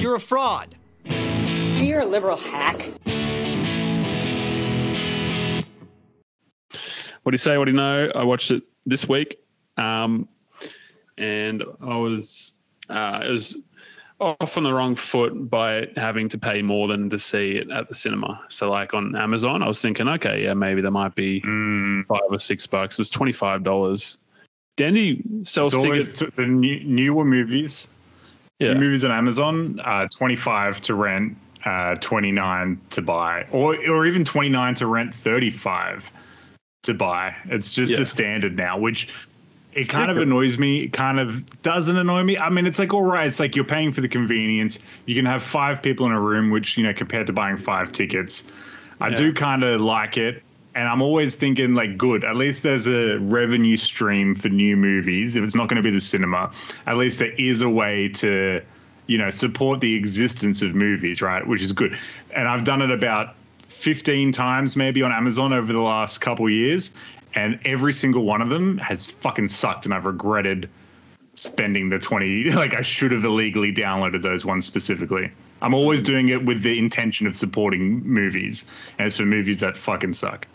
You're a fraud. You're a liberal hack. What do you say? What do you know? I watched it this week, and I was it was off on the wrong foot by having to pay more than to see it at the cinema. So, like on Amazon, I was thinking, okay, yeah, maybe there might be $5 or $6. It was $25. Dandy sells tickets. The newer movies. Yeah. New movies on Amazon, 25 to rent, 29 to buy, or even 29 to rent, 35 to buy. It's just the standard now, which it kind of annoys me. It kind of doesn't annoy me. I mean, it's like, all right, it's like you're paying for the convenience. You can have 5 people in a room, which, compared to buying 5 tickets, I do kind of like it. And I'm always thinking, like, good, at least there's a revenue stream for new movies. If it's not going to be the cinema, at least there is a way to, support the existence of movies, right? Which is good. And I've done it about 15 times maybe on Amazon over the last couple of years. And every single one of them has fucking sucked. And I've regretted spending the 20, like I should have illegally downloaded those ones specifically. I'm always doing it with the intention of supporting movies. And it's for movies that fucking suck.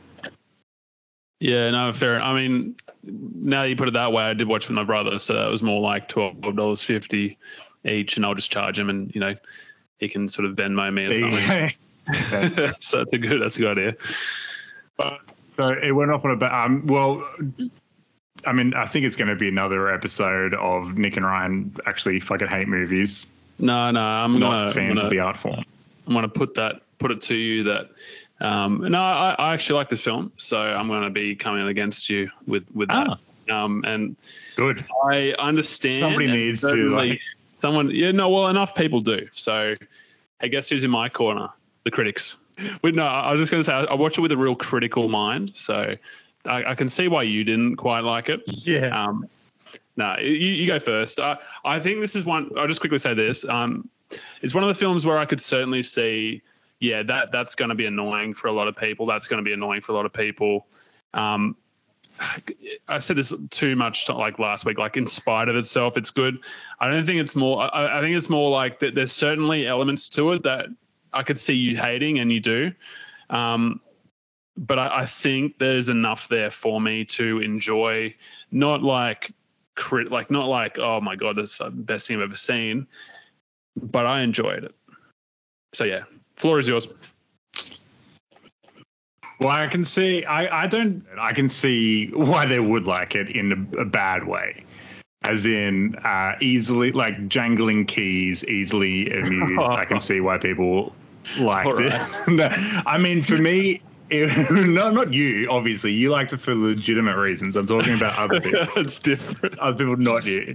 Yeah, no, fair. I mean, now that you put it that way, I did watch with my brother, so that was more like $12.50 each, and I'll just charge him, and he can sort of Venmo me or something. So that's a good idea. So it went off on a bit. Well, I mean, I think it's going to be another episode of Nick and Ryan actually fucking hate movies. No, I'm not fans of the art form. I'm going to put it to you that. No, I actually like this film, so I'm going to be coming against you with that. And good. I understand. Somebody needs to. Someone, enough people do. So, I guess who's in my corner? The critics. No, I was just going to say, I watch it with a real critical mind, so I can see why you didn't quite like it. Yeah. No, you go first. I think this is one. I'll just quickly say this. It's one of the films where I could certainly see. Yeah, that's going to be annoying for a lot of people. That's going to be annoying for a lot of people. I said this too much like last week. Like in spite of itself, it's good. I don't think it's more. I think it's more like that. There's certainly elements to it that I could see you hating, and you do. But I think there's enough there for me to enjoy. Not like oh my god, this is the best thing I've ever seen. But I enjoyed it. So yeah. Floor is yours. Well, I can see. I can see why they would like it in a bad way, as in easily like jangling keys, easily amused. I can see why people liked it. I mean, for me, not you. Obviously, you liked it for legitimate reasons. I'm talking about other people. It's different. Other people, not you.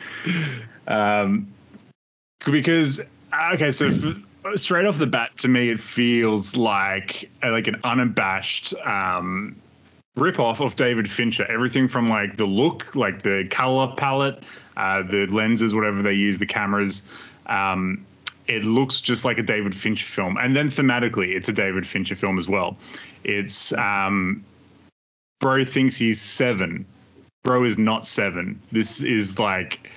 Because so. Straight off the bat, to me, it feels like an unabashed rip-off of David Fincher. Everything from like the look, like the color palette, the lenses, whatever they use, the cameras. It looks just like a David Fincher film. And then thematically, it's a David Fincher film as well. It's bro thinks he's 7. Bro is not 7. This is like...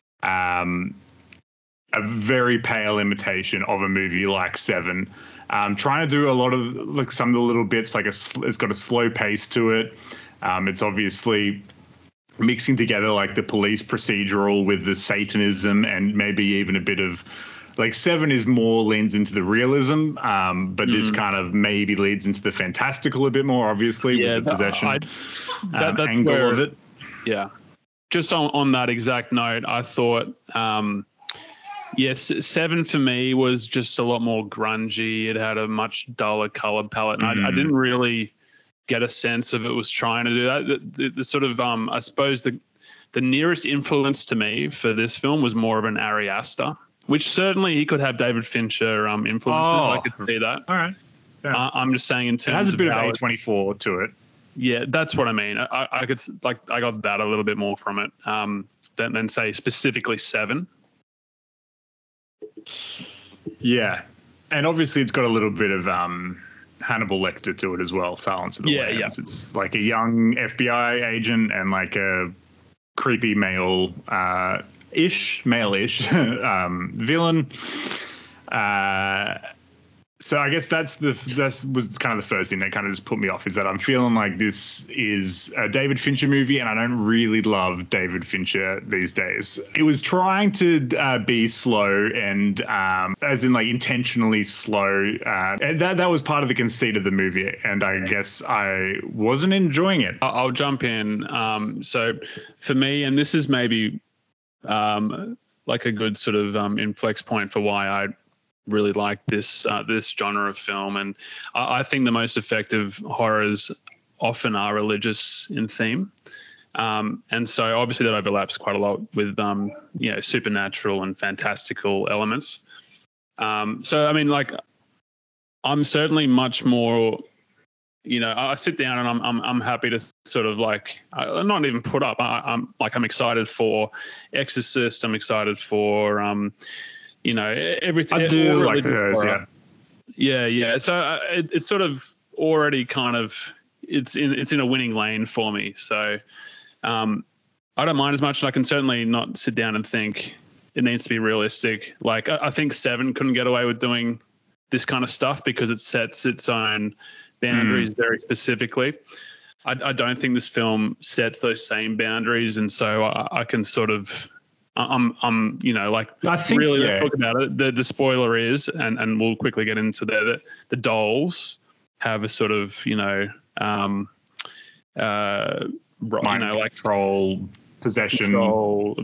a very pale imitation of a movie like Seven. Trying to do a lot of like some of the little bits, like it's got a slow pace to it. It's obviously mixing together like the police procedural with the Satanism, and maybe even a bit of like Seven is more leans into the realism, but this kind of maybe leads into the fantastical a bit more, obviously, with the possession that's angle where, of it. Yeah. Just on that exact note, I thought... Yes, Seven for me was just a lot more grungy. It had a much duller color palette, and I didn't really get a sense of it was trying to do that. The sort of, I suppose the nearest influence to me for this film was more of an Ari Aster, which certainly he could have David Fincher influences. I could see that. All right. Yeah. I'm just saying in terms of... It has a bit of A24 to it. Yeah, that's what I mean. I could I got that a little bit more from it than say specifically Seven. Yeah, and obviously it's got a little bit of Hannibal Lecter to it as well. Silence of the Lambs. Yeah. It's like a young FBI agent and like a creepy male-ish villain. So I guess that was kind of the first thing that kind of just put me off, is that I'm feeling like this is a David Fincher movie, and I don't really love David Fincher these days. It was trying to be slow and as in like intentionally slow. And that was part of the conceit of the movie, and I guess I wasn't enjoying it. I'll jump in. So for me, and this is maybe like a good sort of inflex point for why I really like this genre of film, and I think the most effective horrors often are religious in theme, and so obviously that overlaps quite a lot with supernatural and fantastical elements. So I mean, like, I'm certainly much more, I sit down and I'm happy to sort of like not even put up. I'm excited for Exorcist. I'm excited for everything. I do like those, yeah. So it's sort of already kind of it's in a winning lane for me. So I don't mind as much, and I can certainly not sit down and think it needs to be realistic. Like I think Seven couldn't get away with doing this kind of stuff because it sets its own boundaries very specifically. I don't think this film sets those same boundaries, and so I can sort of. I think really let's talk about it. The spoiler is, and we'll quickly get into there, that the dolls have a sort of control, possession, control,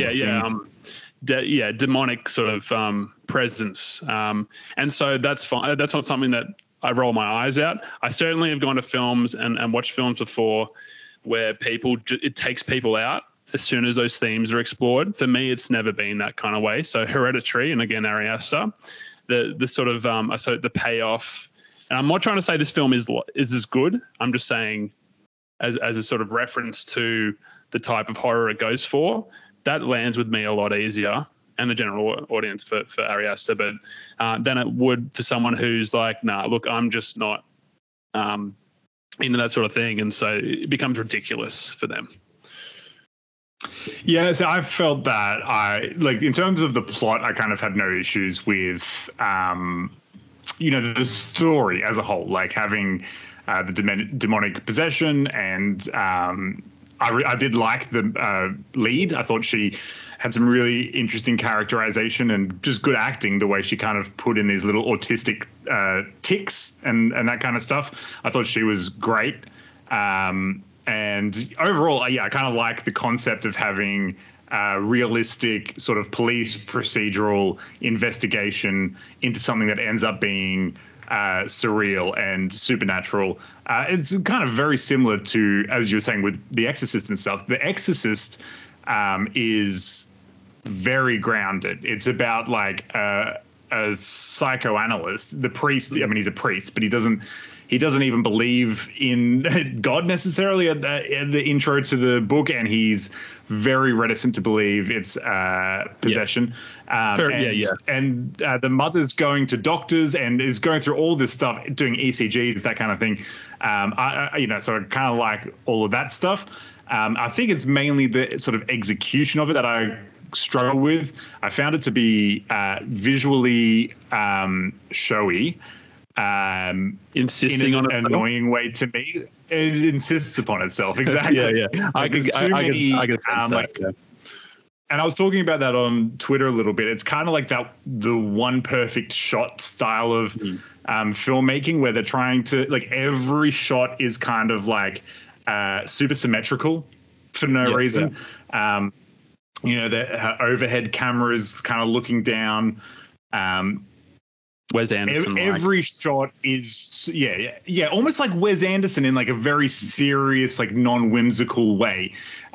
demonic sort of presence, and so that's fine. That's not something that I roll my eyes at. I certainly have gone to films and watched films before where it takes people out as soon as those themes are explored. For me, it's never been that kind of way. So Hereditary, and again, Ari Aster, the sort of the payoff. And I'm not trying to say this film is as good. I'm just saying, as a sort of reference to the type of horror it goes for, that lands with me a lot easier, and the general audience for Ari Aster, but than it would for someone who's like, nah, look, I'm just not into that sort of thing, and so it becomes ridiculous for them. Yeah, so I felt that in terms of the plot, I kind of had no issues with, the story as a whole, like having the demonic possession, and I did like the lead. I thought she had some really interesting characterization and just good acting, the way she kind of put in these little autistic tics and that kind of stuff. I thought she was great. And overall, I kind of like the concept of having realistic sort of police procedural investigation into something that ends up being surreal and supernatural. It's kind of very similar to, as you were saying, with The Exorcist and stuff. The Exorcist is very grounded. It's about like a psychoanalyst. The priest, I mean, he's a priest, but he doesn't even believe in God necessarily at the intro to the book, and he's very reticent to believe it's possession. And the mother's going to doctors and is going through all this stuff, doing ECGs, that kind of thing. So I kind of like all of that stuff. I think it's mainly the sort of execution of it that I struggle with. I found it to be visually showy. Insisting in on an annoying way to me. It insists upon itself. Exactly. I can sense that. And I was talking about that on Twitter a little bit. It's kind of like the one perfect shot style of filmmaking, where they're trying to, like, every shot is kind of like super symmetrical for no reason. Yeah. The overhead camera is kind of looking down. Wes Anderson. Every shot is almost like Wes Anderson in like a very serious, like non-whimsical way.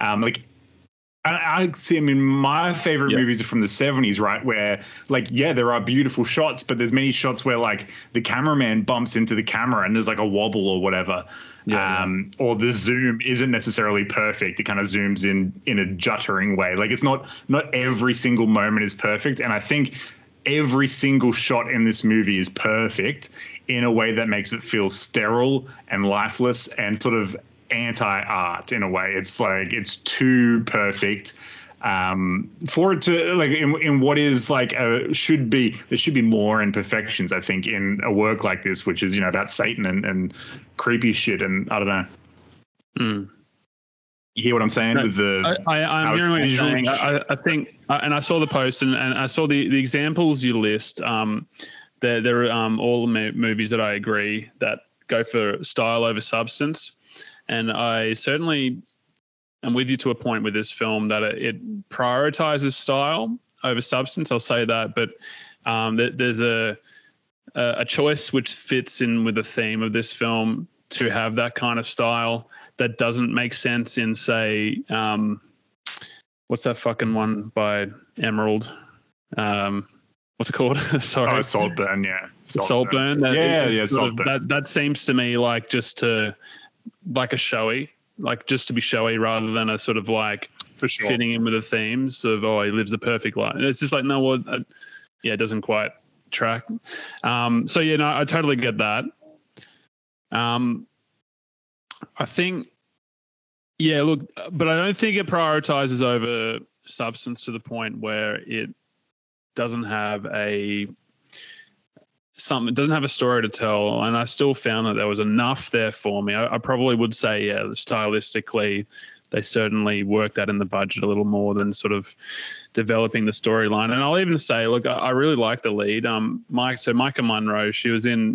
I see. I mean, my favorite movies are from the 70s, right? Where there are beautiful shots, but there's many shots where like the cameraman bumps into the camera and there's like a wobble or whatever. Or the zoom isn't necessarily perfect. It kind of zooms in a juttering way. Like, it's not every single moment is perfect. And I think every single shot in this movie is perfect in a way that makes it feel sterile and lifeless and sort of anti-art in a way. It's like, it's too perfect. For it to like in what is like there should be more imperfections, I think, in a work like this, which is, you know, about Satan and creepy shit, and I don't know. You hear what I'm saying? No, with the I'm hearing what you're saying. I think, and I saw the post, and I saw the examples you list. There are all movies that I agree that go for style over substance, and I certainly am with you to a point with this film that it prioritizes style over substance. I'll say that, but there's a choice which fits in with the theme of this film to have that kind of style that doesn't make sense in, say, what's that fucking one by Emerald? What's it called? Sorry. Oh, Saltburn, yeah. Saltburn. Saltburn. That seems to me like just like a showy, like just to be showy rather than a sort of like for sure fitting in with the themes of, oh, he lives the perfect life. It's just like, no, well, it doesn't quite track. So yeah, no, I totally get that. I think, yeah, look, but I don't think it prioritizes over substance to the point where it doesn't have a story to tell. And I still found that there was enough there for me. I probably would say, yeah, stylistically, they certainly worked that in the budget a little more than sort of developing the storyline. And I'll even say, look, I really like the lead. Micah Monroe, she was in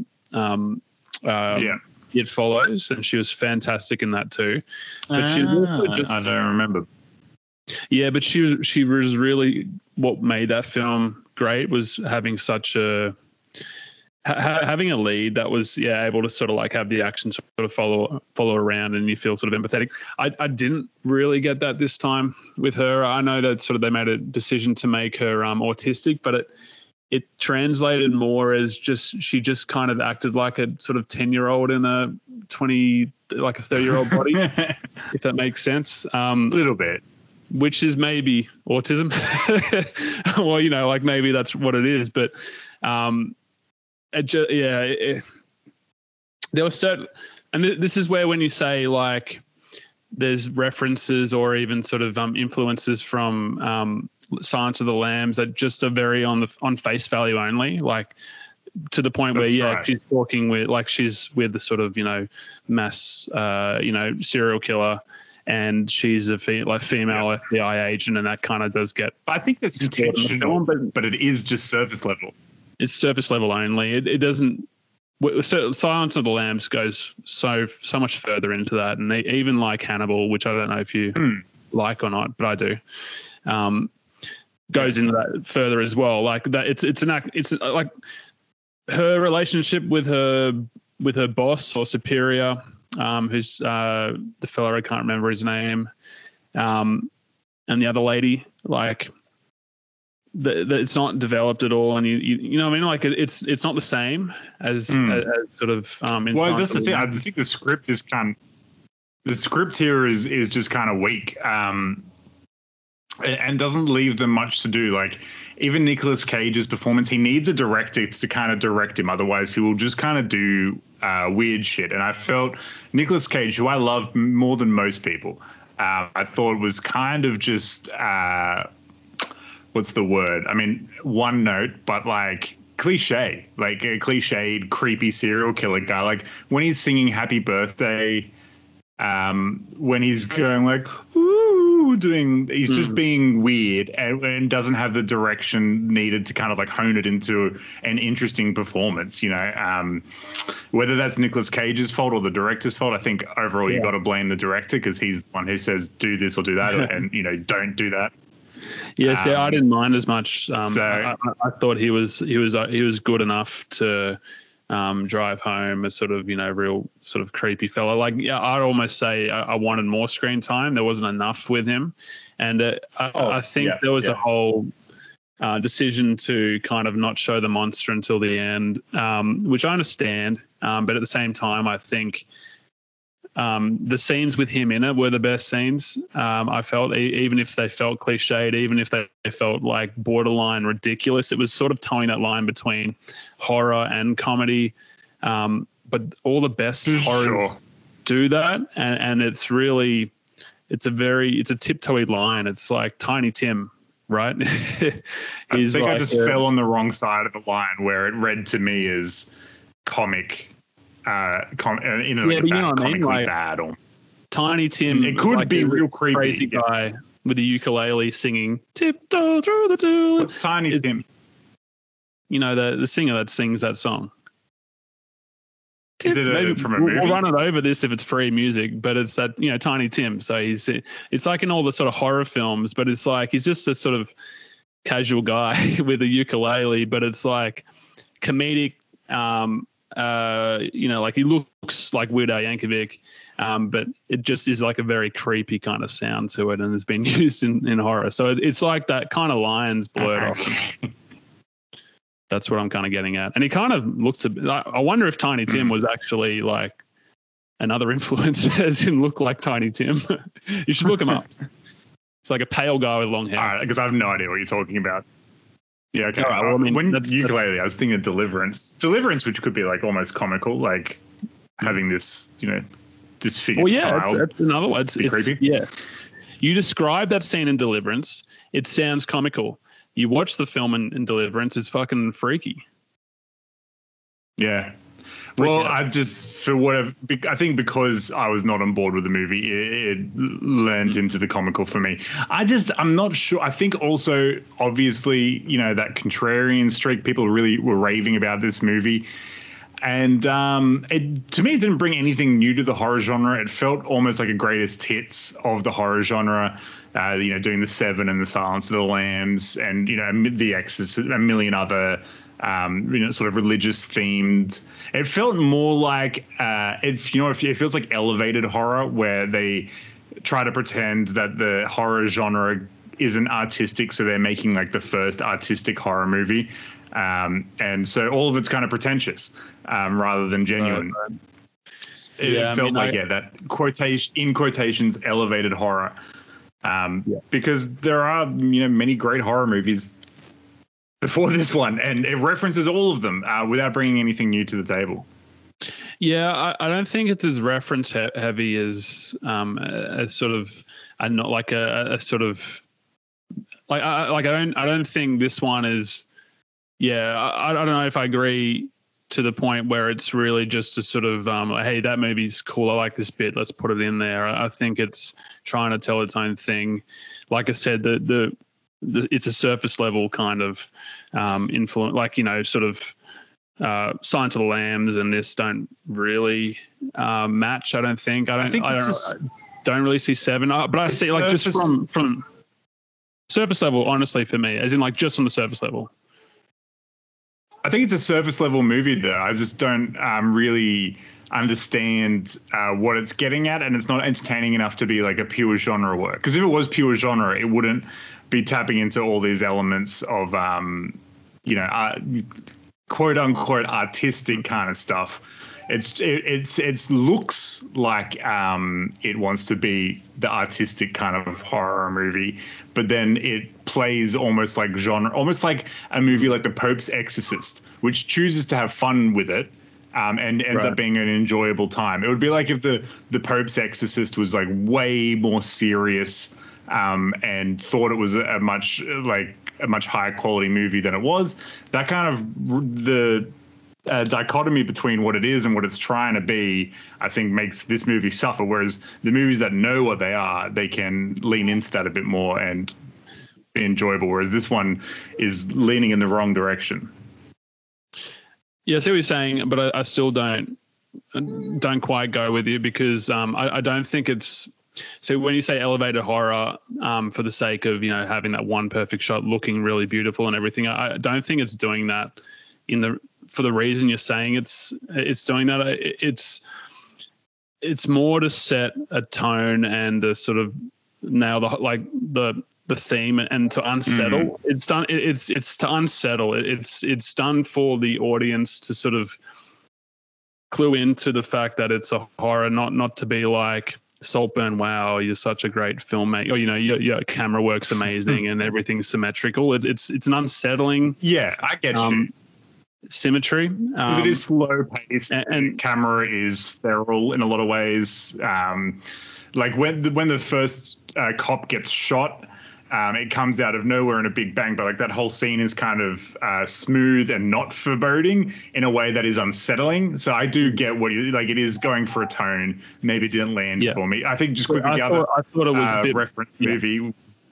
It Follows, and she was fantastic in that too. But she was also I don't remember. Yeah, but she was really what made that film great was having such having a lead that was able to sort of like have the action sort of follow around, and you feel sort of empathetic. I didn't really get that this time with her. I know that sort of they made a decision to make her autistic, but it translated more as she just kind of acted like a sort of 10-year-old in a 30-year-old body, if that makes sense. A little bit. Which is maybe autism. Well, you know, like maybe that's what it is. But there was certain, and this is where when you say like there's references or even sort of influences from Silence of the Lambs that just are very on face value only, like to the point where right. She's talking with like she's with the sort of, you know, mass serial killer, and she's a female FBI agent, and that kind of does get. I think that's intentional, but it is just surface level. It's surface level only. It doesn't. Silence of the Lambs goes so much further into that, and even like Hannibal, which I don't know if you like or not, but I do. Goes into that further as well. Like that, it's like her relationship with her boss or superior, who's the fellow, I can't remember his name, and the other lady, like it's not developed at all, and you know what I mean, like it's not the same as sort of. Well, that's the thing. I think the script here is just kind of weak. And doesn't leave them much to do. Like even Nicolas Cage's performance, he needs a director to kind of direct him. Otherwise, he will just kind of do weird shit. And I felt Nicolas Cage, who I love more than most people, I thought was kind of just what's the word? I mean, one note, but like cliche, like a cliched, creepy serial killer guy. Like when he's singing "Happy Birthday," when he's going like. He's just being weird and doesn't have the direction needed to kind of like hone it into an interesting performance, you know, whether that's Nicolas Cage's fault or the director's fault. I think overall you got to blame the director because he's the one who says do this or do that and, you know, don't do that. Yes, I didn't mind as much. I thought he was good enough to drive home a sort of, you know, real sort of creepy fella. Like, yeah, I'd almost say I wanted more screen time. There wasn't enough with him. And I think there was a whole decision to kind of not show the monster until the end, which I understand. But at the same time, I think the scenes with him in it were the best scenes. I felt, even if they felt cliched, even if they felt like borderline ridiculous, it was sort of towing that line between horror and comedy. But all the best horror do that, and it's really it's a tiptoey line. It's like Tiny Tim, right? I think like I just fell on the wrong side of the line where it read to me as comic, comically bad. Or Tiny Tim, it could like be real creepy. Crazy guy with the ukulele singing "Tiptoe Through the Tulips." What's Tiny Tim? You know, the singer that sings that song. Is it from a movie? We'll run it over this if it's free music, but it's that, you know, Tiny Tim. So it's like in all the sort of horror films, but it's like he's just a sort of casual guy with a ukulele, but it's like comedic. You know, like he looks like Weird Al Yankovic, but it just is like a very creepy kind of sound to it, and has been used in horror. So it's like that kind of lines blurred off. That's what I'm kind of getting at. And he kind of looks a bit, I wonder if Tiny Tim was actually like another influence, as in look like Tiny Tim. You should look him up. It's like a pale guy with long hair. All right, because I have no idea what you're talking about. Yeah, okay. Right, well, I mean, when ukulele, I was thinking of Deliverance. Deliverance, which could be like almost comical, like having this, you know, disfigured child. It's another one. It's creepy. Yeah. You describe that scene in Deliverance, it sounds comical. You watch the film in Deliverance, it's fucking freaky. Yeah. Well, I think because I was not on board with the movie, it leaned into the comical for me. I'm not sure. I think also, obviously, you know, that contrarian streak, people really were raving about this movie. And to me, it didn't bring anything new to the horror genre. It felt almost like a greatest hits of the horror genre. You know, doing the Seven and the Silence of the Lambs, and, you know, The Exorcist, a million other, you know, sort of religious themed. It felt more like it feels like elevated horror, where they try to pretend that the horror genre isn't artistic, so they're making like the first artistic horror movie. And so all of it's kind of pretentious rather than genuine. It felt like that quotations elevated horror, because there are, you know, many great horror movies before this one, and it references all of them without bringing anything new to the table. Yeah, I don't think it's as reference heavy as sort of, not like a sort of like I don't think this one is. Yeah, I don't know if I agree to the point where it's really just a sort of, hey, that movie's cool. I like this bit. Let's put it in there. I think it's trying to tell its own thing. Like I said, it's a surface level kind of influence. Like, you know, sort of Silence of the Lambs and this don't really match. I don't think. I don't really see Seven, but I see like just from surface level. Honestly, for me, as in like just on the surface level. I think it's a surface level movie, though. I just don't really understand what it's getting at, and it's not entertaining enough to be like a pure genre work. Because if it was pure genre, it wouldn't be tapping into all these elements of, you know, quote unquote artistic kind of stuff. It looks like it wants to be the artistic kind of horror movie, but then it plays almost like genre, almost like a movie like The Pope's Exorcist, which chooses to have fun with it and ends up being an enjoyable time. It would be like if the Pope's Exorcist was like way more serious and thought it was a much higher quality movie than it was. That kind of the dichotomy between what it is and what it's trying to be, I think, makes this movie suffer. Whereas the movies that know what they are, they can lean into that a bit more and be enjoyable. Whereas this one is leaning in the wrong direction. Yeah, I see what you're saying, but I still don't quite go with you, because I don't think it's. So when you say elevated horror, for the sake of, you know, having that one perfect shot, looking really beautiful and everything, I don't think it's doing that for the reason you're saying it's doing that. It's more to set a tone and to sort of nail the theme and to unsettle. It's done. It's to unsettle. It's done for the audience to sort of clue into the fact that it's a horror, not to be like, Saltburn, wow, you're such a great filmmaker. Or, you know, your camera work's amazing and everything's symmetrical. It's an unsettling. Yeah, I get you. symmetry. Because it is slow paced, and camera is sterile in a lot of ways. Like when the first cop gets shot, it comes out of nowhere in a big bang, but like that whole scene is kind of smooth and not foreboding in a way that is unsettling. So I do get what you like. It is going for a tone. Maybe it didn't land for me. I think just quickly I thought it was a bit, reference movie was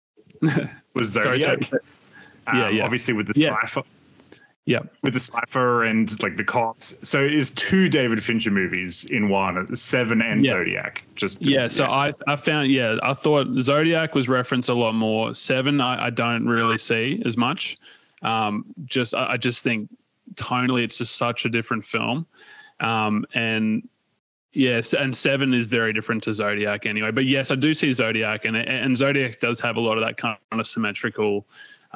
Zodiac. Obviously with the cipher. Yeah, with the cipher and like the cops. So it's two David Fincher movies in one, Seven and Zodiac. So I thought Zodiac was referenced a lot more. Seven, I don't really see as much. I just think tonally it's just such a different film. And Seven is very different to Zodiac anyway. But yes, I do see Zodiac, and Zodiac does have a lot of that kind of symmetrical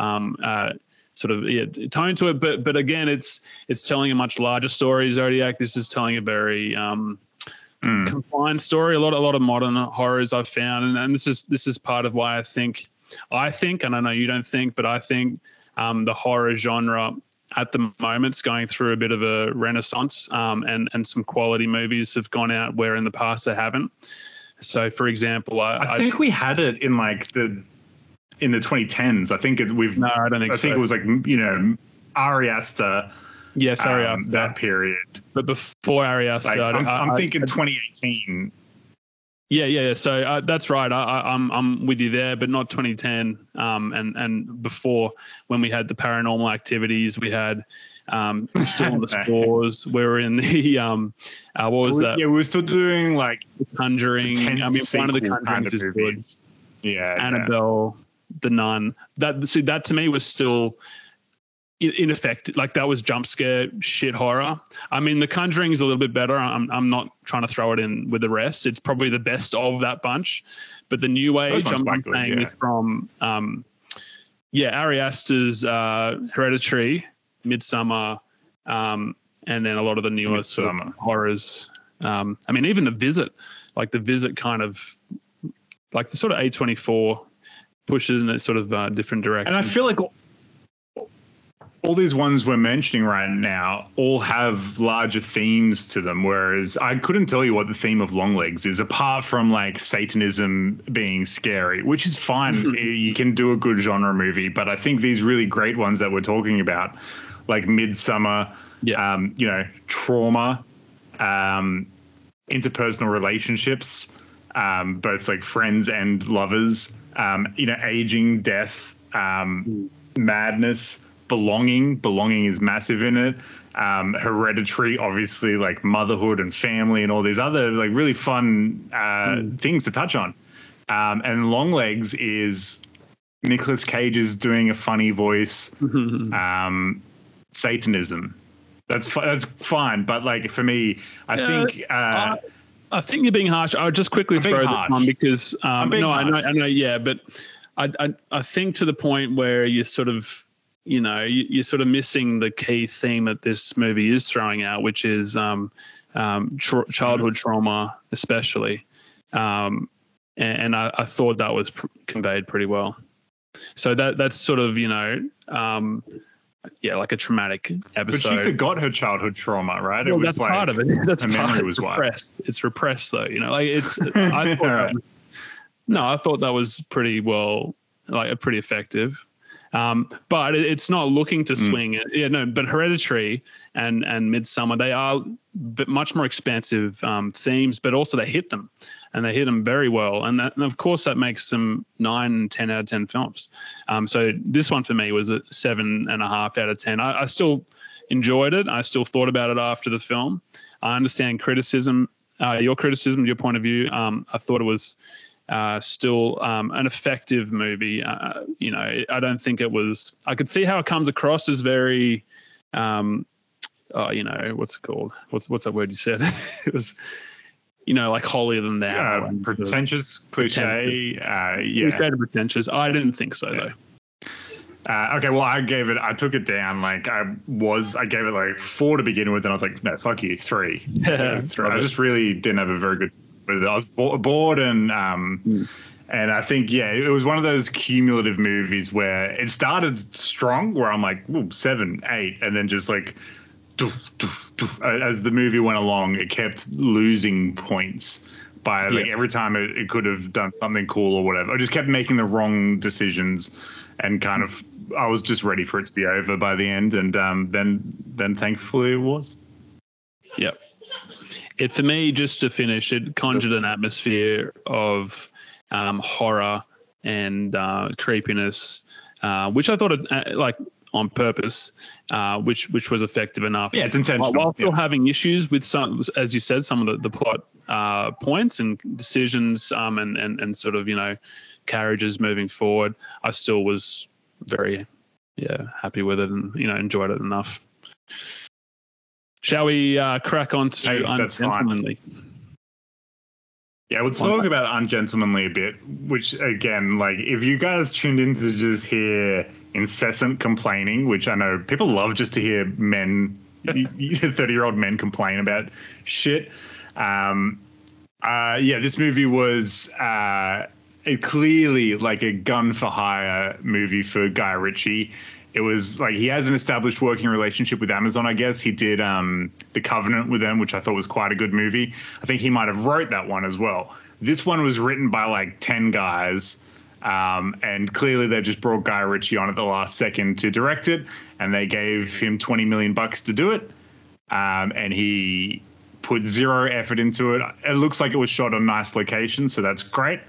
sort of tone to it, but again, it's telling a much larger story. Zodiac, this is telling a very confined story. A lot of modern horrors I've found, and this is part of why I think, and I know you don't think, but I think the horror genre at the moment's going through a bit of a renaissance, and some quality movies have gone out where in the past they haven't. So, for example, I think we had it in like in the 2010s. I think No, I don't think so. I think it was like, Ari Aster. Yes, Ari Aster. That period. But before Ari Aster, I'm thinking 2018. Yeah. So that's right. I'm with you there, but not 2010. And before, when we had the Paranormal Activities, we had Still in the Spores. We were in the what was that? Yeah, we were still doing like The Conjuring. I mean, one of the Conjurings is good. Yeah, Annabelle. The Nun. That to me was still ineffective. Like that was jump scare shit horror. I mean, The Conjuring is a little bit better. I'm not trying to throw it in with the rest. It's probably the best of that bunch. But the New Age, I'm saying, is from Ari Aster's Hereditary, Midsummer, and then a lot of the newer sort of horrors. I mean, even The Visit, like The Visit, kind of like the sort of A24 pushes in a sort of different direction. And I feel like all these ones we're mentioning right now all have larger themes to them, whereas I couldn't tell you what the theme of Longlegs is, apart from like Satanism being scary, which is fine. You can do a good genre movie, but I think these really great ones that we're talking about, like Midsummer, trauma, interpersonal relationships, both like friends and lovers, aging, death, madness, belonging is massive in it. Hereditary, obviously, like motherhood and family and all these other like really fun things to touch on. And Longlegs is Nicolas Cage is doing a funny voice. Satanism. That's fine, but like for me, I think you're being harsh. I'll just quickly throw this one because I know, but I think to the point where you're sort of, you're sort of missing the key theme that this movie is throwing out, which is childhood trauma, especially, and I thought that was conveyed pretty well. So that's sort of like a traumatic episode. But she forgot her childhood trauma, right? Well, that's like, part of it. That's her part memory of was repressed. It's repressed, though. I thought that was pretty well, like pretty effective. But it's not looking to swing it. But Hereditary and Midsummer, they are much more expansive themes, but also they hit them, and they hit them very well. And of course that makes them 9 and 10 out of 10 films. So this one for me was a 7.5 out of 10. I still enjoyed it. I still thought about it after the film. I understand criticism, your point of view. I thought it was still an effective movie. I don't think it was. I could see how it comes across as very, what's it called? What's that word you said? It was, like holier than thou. Pretentious, cliche. Cliche and pretentious. I didn't think so though. Okay, well, I took it down. Like I gave it like 4 to begin with, and I was like, no, fuck you, 3. 3. I just really didn't have a very good. I was bored and And I think, yeah, it was one of those cumulative movies where it started strong, where I'm like, ooh, 7, 8, and then just like, doof, doof, doof. As the movie went along, it kept losing points by like every time it could have done something cool or whatever. I just kept making the wrong decisions, and kind of I was just ready for it to be over by the end, and then thankfully it was. Yep. It, for me, just to finish, it conjured an atmosphere of horror and creepiness, which I thought like on purpose, which was effective enough. Yeah, it's intentional. While still having issues with some, as you said, some of the plot points and decisions, and sort of, you know, carriages moving forward, I still was very happy with it, and, you know, enjoyed it enough. Shall we crack on to Ungentlemanly? Yeah, we'll talk about Ungentlemanly a bit, which, again, like, if you guys tuned in to just hear incessant complaining, which I know people love just to hear men, 30-year-old men complain about shit. This movie was clearly like a gun-for-hire movie for Guy Ritchie. It was like he has an established working relationship with Amazon, I guess. He did The Covenant with them, which I thought was quite a good movie. I think he might have wrote that one as well. This one was written by like 10 guys, and clearly they just brought Guy Ritchie on at the last second to direct it, and they gave him $20 million to do it, and he put zero effort into it. It looks like it was shot on nice locations, so that's great.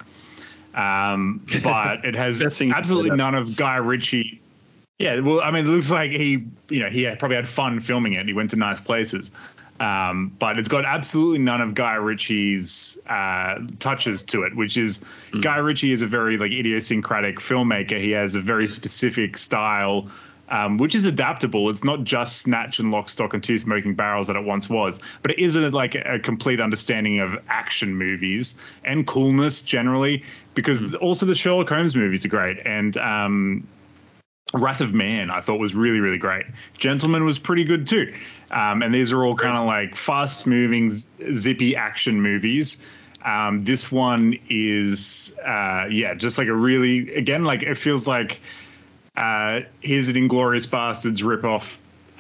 But it has absolutely none of Guy Ritchie. Yeah, well, I mean, it looks like he probably had fun filming it. He went to nice places. But it's got absolutely none of Guy Ritchie's touches to it, which is Guy Ritchie is a very like idiosyncratic filmmaker. He has a very specific style, which is adaptable. It's not just Snatch and Lock, Stock and Two Smoking Barrels that it once was, but it isn't like a complete understanding of action movies and coolness generally, because also the Sherlock Holmes movies are great. And Wrath of Man, I thought, was really, really great. Gentleman was pretty good too. And these are all kind of like fast-moving, zippy action movies. This one is, just like a really, again, like it feels like here's an Inglourious Bastards ripoff,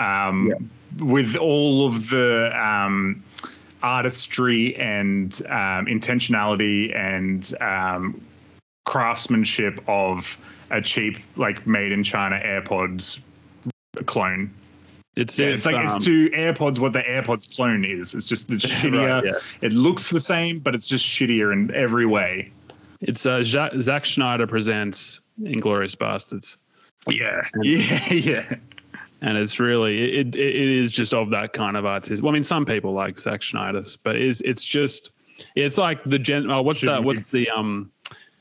with all of the artistry and intentionality and craftsmanship of a cheap, like, made in China AirPods clone. It's two AirPods what the AirPods clone is. It's just shittier. Right, It looks the same, but it's just shittier in every way. It's Zack Snyder presents Inglourious Bastards. Yeah. And it's really it is just of that kind of artist. Well, I mean, some people like Zack Snyder's, but it's like the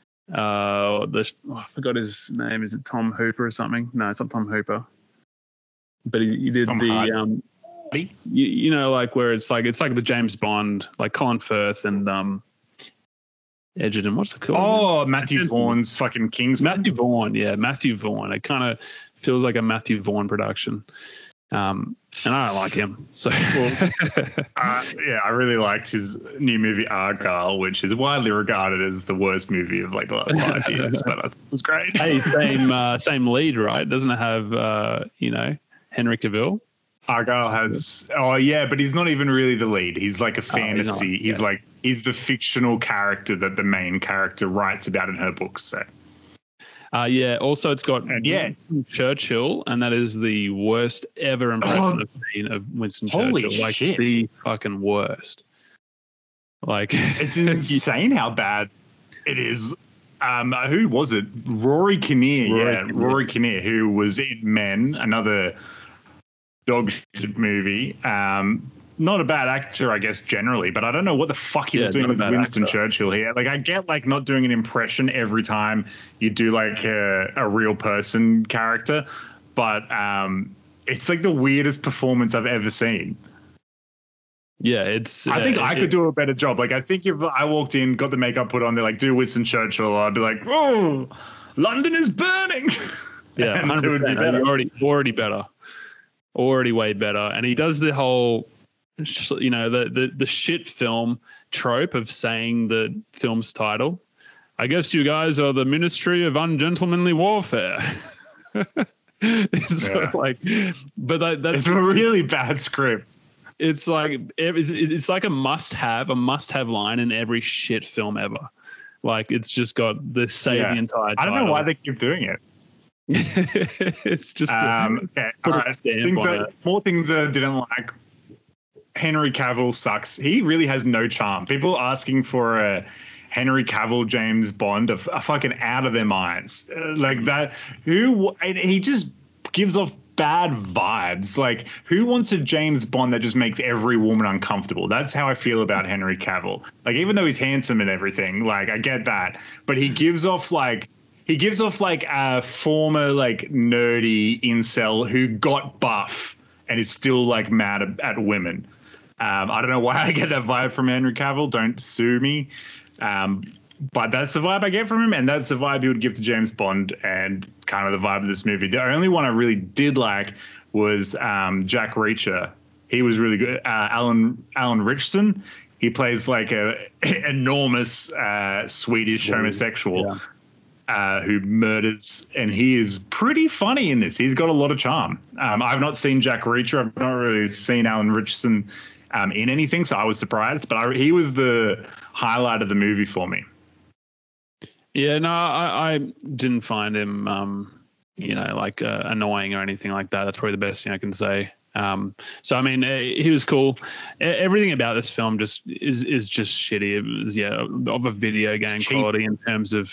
I forgot his name. Is it Tom Hooper or something? No, it's not Tom Hooper. But he did Tom Hardy. You know, like where it's like the James Bond, like Colin Firth and Edgerton. What's it called? Oh, Matthew Vaughn's fucking Kingsman. Matthew Vaughn. It kind of feels like a Matthew Vaughn production. And I don't like him. So, I really liked his new movie Argyle, which is widely regarded as the worst movie of like the last 5 years, but it was great. Hey, same lead, right? Doesn't it have Henry Cavill? Argyle has, but he's not even really the lead. He's like a fantasy. He's the fictional character that the main character writes about in her books. So. Also, it's got Winston Churchill, and that is the worst ever impression I've seen of Winston Churchill. Like, shit. The fucking worst. Like, it's insane how bad it is. Who was it? Rory Kinnear. Rory Kinnear, who was in Men, another dog shit movie. Not a bad actor, I guess, generally, but I don't know what the fuck he was doing with Winston Churchill here. Like, I get, like, not doing an impression every time you do, like, a real person character, but it's, like, the weirdest performance I've ever seen. Yeah, I think I could do a better job. Like, I think if I walked in, got the makeup put on, they're like, do Winston Churchill, I'd be like, oh, London is burning. Yeah, 100%. It would be better. Already better. Already way better. And he does the whole... the shit film trope of saying the film's title. I guess you guys are the Ministry of Ungentlemanly Warfare. It's sort of like, but that's it's a really bad script. It's like a must-have line in every shit film ever. Like it's just got the the entire title. I don't know why they keep doing it. It's just okay. All right. More things that I didn't like. Henry Cavill sucks. He really has no charm. People asking for a Henry Cavill James Bond are fucking out of their minds. Like that. He just gives off bad vibes. Like, who wants a James Bond that just makes every woman uncomfortable? That's how I feel about Henry Cavill. Like, even though he's handsome and everything, like, I get that, but he gives off like a former like nerdy incel who got buff and is still like mad at women. I don't know why I get that vibe from Henry Cavill. Don't sue me. But that's the vibe I get from him, and that's the vibe he would give to James Bond, and kind of the vibe of this movie. The only one I really did like was Jack Reacher. He was really good. Alan Ritchson. He plays like a enormous Swedish homosexual who murders, and he is pretty funny in this. He's got a lot of charm. I've not seen Jack Reacher. I've not really seen Alan Ritchson in anything, so I was surprised. But he was the highlight of the movie for me. Yeah, no, I didn't find him, annoying or anything like that. That's probably the best thing I can say. So I mean, he was cool. Everything about this film just is just shitty. It was of a video game quality in terms of,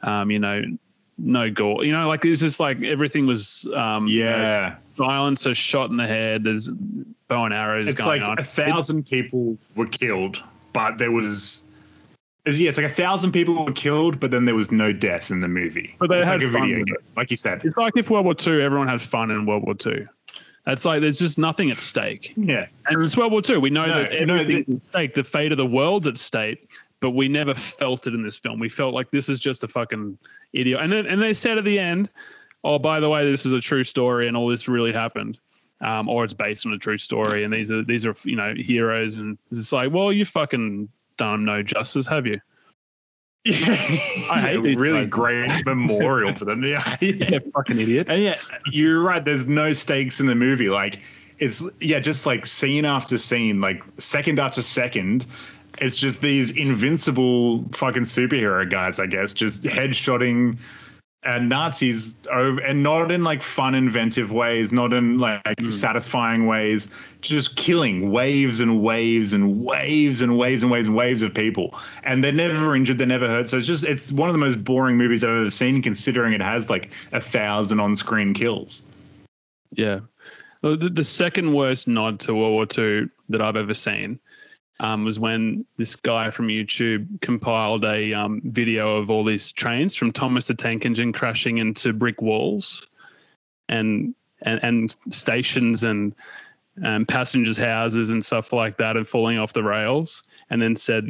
no gore. Like it's just like everything was silencer shot in the head. There's bow and arrows. It's going like on. 1,000 people were killed, but there was. It's like 1,000 people were killed, but then there was no death in the movie. But it's had like a fun video game, like you said. It's like if World War II, everyone had fun in World War II. That's like there's just nothing at stake. Yeah, and it's World War II. We know that everything's at stake. The fate of the world's at stake, but we never felt it in this film. We felt like this is just a fucking idiot. And they said at the end, "Oh, by the way, this is a true story, and all this really happened." Or it's based on a true story, and these are heroes, and it's like, well, you fucking done them no justice, have you? I hate these really great memorial for them. Yeah, fucking idiot. And yeah, you're right. There's no stakes in the movie. Like it's just like scene after scene, like second after second. It's just these invincible fucking superhero guys, I guess, just headshotting Nazis over, and not in like fun, inventive ways, not in like satisfying ways, just killing waves and waves and waves and waves and waves and waves of people, and they're never injured, they're never hurt. So it's one of the most boring movies I've ever seen, considering it has like 1,000 on-screen kills. Yeah, the second worst nod to World War II that I've ever seen was when this guy from YouTube compiled a video of all these trains from Thomas the Tank Engine crashing into brick walls and stations and passengers' houses and stuff like that, and falling off the rails, and then said,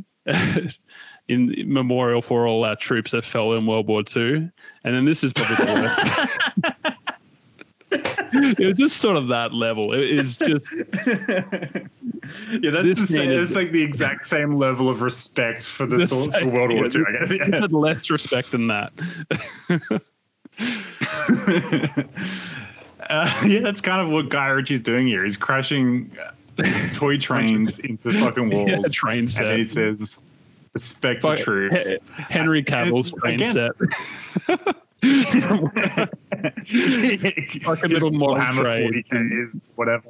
in memorial for all our troops that fell in World War II. And then this is probably the worst. It was just sort of that level. It is just it's like the exact same level of respect for for World War II, I guess. It had less respect than that. That's kind of what Guy Ritchie's doing here. He's crashing toy trains into fucking walls. Train set. And then he says, respect the troops. Henry Cavill's train set. Like a little model train. Is whatever.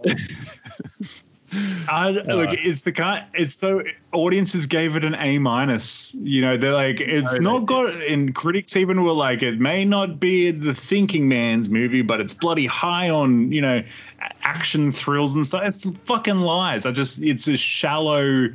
Look, it's so audiences gave it an A-. They're like, it's not got, and critics even were like, it may not be the thinking man's movie, but it's bloody high on, action thrills and stuff. It's fucking lies. It's a shallow,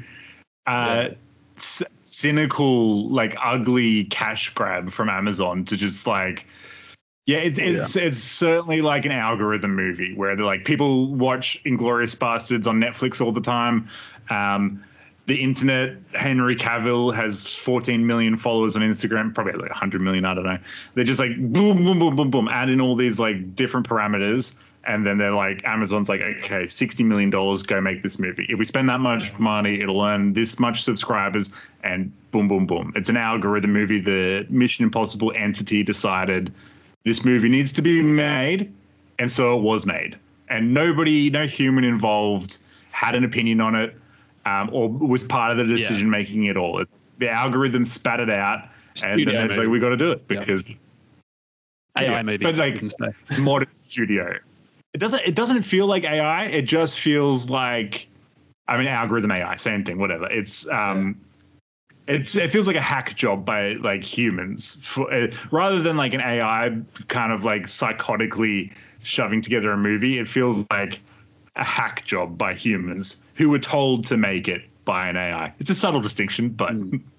cynical, like ugly cash grab from Amazon to just like, it's certainly like an algorithm movie where they're like, people watch Inglourious Bastards on Netflix all the time. The internet, Henry Cavill has 14 million followers on Instagram, probably like 100 million, I don't know. They're just like boom, boom, boom, boom, boom, add in all these like different parameters. And then they're like, Amazon's like, okay, $60 million, go make this movie. If we spend that much money, it'll earn this much subscribers, and boom, boom, boom. It's an algorithm movie. The Mission Impossible entity decided this movie needs to be made, and so it was made. And nobody, no human involved had an opinion on it, or was part of the decision making at all. The algorithm spat it out, and then it's like, we got to do it because AI maybe, but like modern studio. It doesn't feel like AI. It just feels like, I mean, algorithm AI, same thing, whatever. It feels like a hack job by like humans rather than like an AI kind of like psychotically shoving together a movie. It feels like a hack job by humans who were told to make it by an AI. It's a subtle distinction, but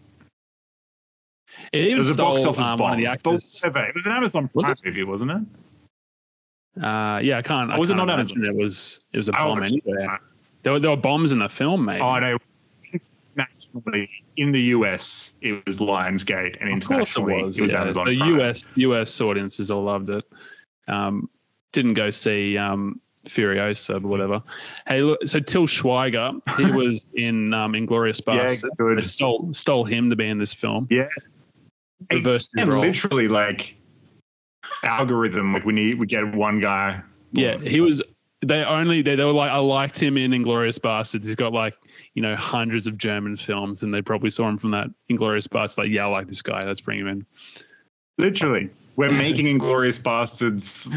it was a box office bomb. One of the actors. It was an Amazon Prime movie, wasn't it? Yeah, I can't. Was it not Amazon? It was a bomb anyway. There were bombs in the film, mate. Oh no! Nationally, in the US, it was Lionsgate, and internationally, it was Amazon Prime. The US audiences all loved it. Didn't go see Furiosa or whatever. Hey, look, so Till Schweiger, he was in Inglourious Basterds. Yeah, good. They stole him to be in this film. Yeah, reversed his and role. literally like algorithm. Like we get one guy. Yeah, he was. They were like, I liked him in Inglourious Basterds. He's got like, hundreds of German films, and they probably saw him from that Inglourious Basterds. Like, yeah, I like this guy. Let's bring him in. Literally, we're making Inglourious Basterds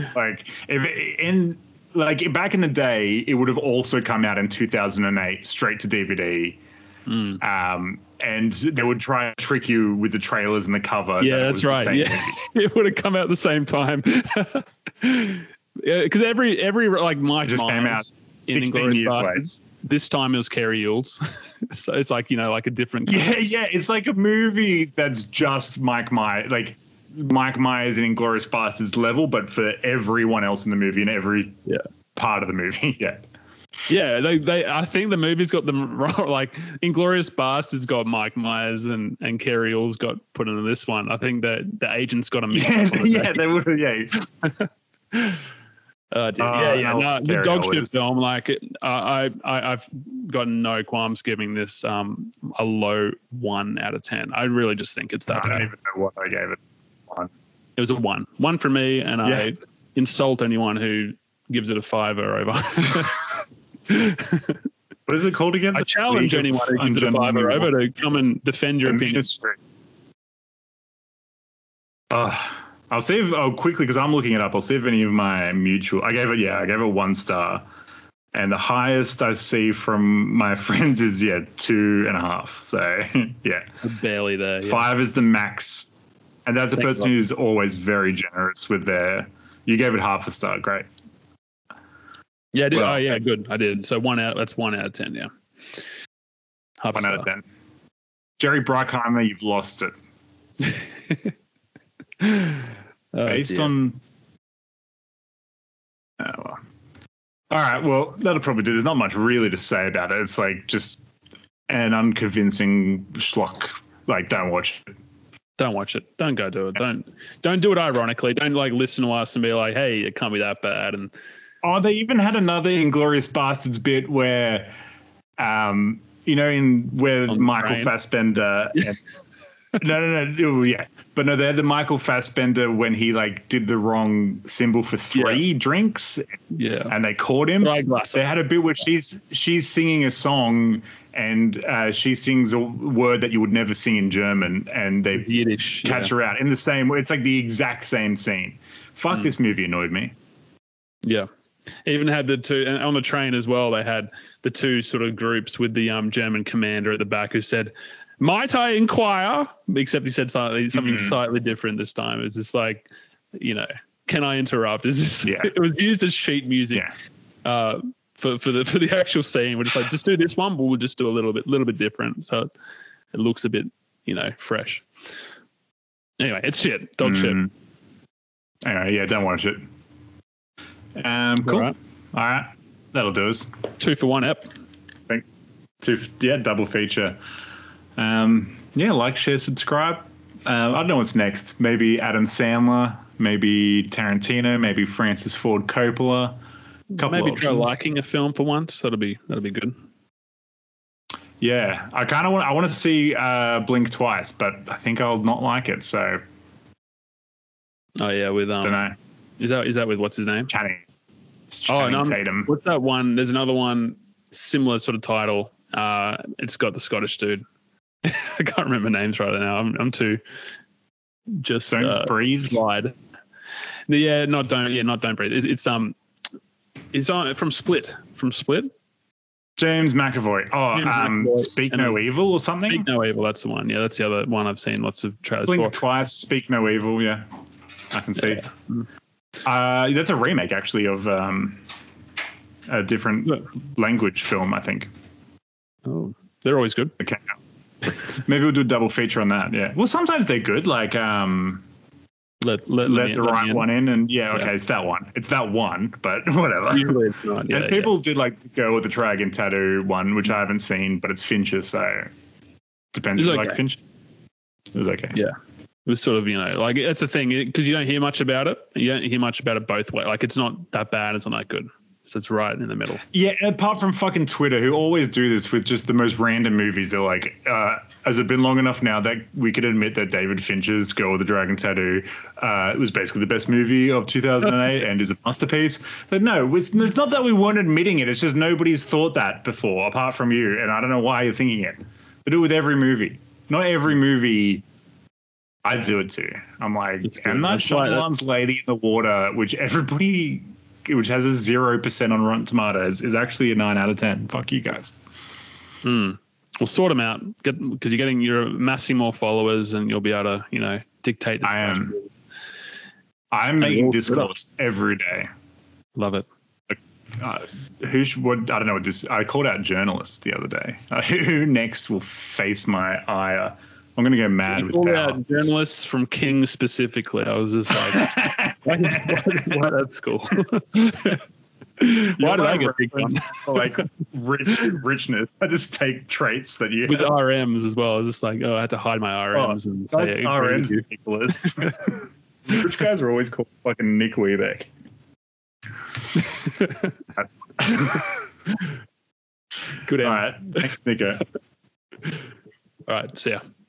back in the day. It would have also come out in 2008, straight to DVD. And they would try and trick you with the trailers and the cover. Yeah, that's right. Yeah, it would have come out at the same time. Yeah, because every like Mike just Myers came out in Inglourious Basterds. This time it was Kerry Yules, so it's like like a different. Yeah, it's like a movie that's just Mike Myers, like Mike Myers in Inglourious Basterds level, but for everyone else in the movie and every part of the movie. Yeah, they. I think the movie's got them wrong. Like Inglourious Basterds got Mike Myers and Kerry Yules got put into this one. I think that the agents got a mix. Yeah, they would have. Yeah. The dog shit film. Like, I've got no qualms giving this a low 1 out of 10. I really just think it's that. I don't even know what I gave it. It was a 1 for me, and I insult anyone who gives it a 5 or over. What is it called again? I challenge anyone who gives it a 5 or over to come and defend your opinion. I'll see if quickly, because I'm looking it up. I'll see if any of my mutual. I gave it 1 star, and the highest I see from my friends is 2.5. So so barely there. 5 is the max, and that's a person who's always very generous with their. You gave it half a star. Great. Yeah, I did. Well, good. I did. So 1 out. That's 1 out of 10. Yeah. Half 1 out of 10. Jerry Bruckheimer, you've lost it. Based on. Oh, well. All right. Well, that'll probably do. There's not much really to say about it. It's like just an unconvincing schlock. Like, don't watch it. Don't watch it. Don't go do it. Don't do it ironically. Don't like listen to us and be like, hey, it can't be that bad. And they even had another Inglourious Basterds bit where, where Michael Fassbender. No. Yeah. But no, they had the Michael Fassbender when he like did the wrong symbol for 3 drinks. Yeah. And they caught him. They had a bit where she's singing a song and she sings a word that you would never sing in German, and they Yiddish, catch her out in the same way. It's like the exact same scene. Fuck, this movie annoyed me. Yeah. Even had the two, and on the train as well, they had the 2 sort of groups with the German commander at the back who said, might I inquire? Except he said something slightly different this time. It was just like, can I interrupt? Is this? Yeah. It was used as sheet music for the actual scene. We're just like, just do this one, but we'll just do a little bit different, so it looks a bit, fresh. Anyway, it's shit. Dog shit. Anyway, don't watch it. Cool. All right. That'll do us. 2 for 1 ep. Double feature. Like, share, subscribe. I don't know what's next. Maybe Adam Sandler, maybe Tarantino, maybe Francis Ford Coppola. maybe try options. liking a film for once. That'll be good. Yeah, I want to see Blink twice, but I think I'll not like it. So Oh yeah, with don't know. is that with what's his name? It's Channing Tatum. What's that one? There's another one similar sort of title. It's got the Scottish dude. I can't remember names right now. I'm too just Don't breathe. Wide. Yeah, not don't breathe. It's on from Split. James McAvoy. McAvoy. Speak No Evil or something. Speak No Evil. That's the one. Yeah, that's the other one I've seen lots of trailers Blink for. twice. Speak No Evil. Yeah, I can see. Yeah. That's a remake actually of a different language film, I think. Oh, they're always good. Okay. Maybe we'll do a double feature on that. Yeah. Well, sometimes they're good. Like let the right one in, and it's that one. It's that one, but whatever. Usually it's not. Yeah, and people did like go with the Dragon Tattoo one, which I haven't seen, but it's Fincher, so depends if you like Fincher. It was okay. Yeah. It was sort of, like that's the thing, because you don't hear much about it. You don't hear much about it both ways. Like it's not that bad. It's not that good. So it's right in the middle. Yeah, apart from fucking Twitter, who always do this with just the most random movies. They're like, has it been long enough now that we could admit that David Fincher's Girl with the Dragon Tattoo was basically the best movie of 2008 and is a masterpiece? But no, it's not that we weren't admitting it. It's just nobody's thought that before, apart from you. And I don't know why you're thinking it. They do it with every movie. Not every movie I do it to. I'm like, M. Night Shyamalan's Lady in the Water, which has a 0% on Rotten Tomatoes, is actually a 9 out of 10. Fuck you guys. Well, sort them out, because you're amassing more followers, and you'll be able to, dictate discussion. I'm making discourse every day. Love it. I don't know. I called out journalists the other day. Who next will face my ire? I'm going to go mad with power. Journalists from King specifically. I was just like, why that's cool. Why did I get big ones? Like richness. I just take traits that you with have. RMs as well. I was just like, I had to hide my RMs and say RMs ridiculous. Rich guys are always called fucking Nick Weebeck. Good. All right. Thanks, Nico. All right. See ya.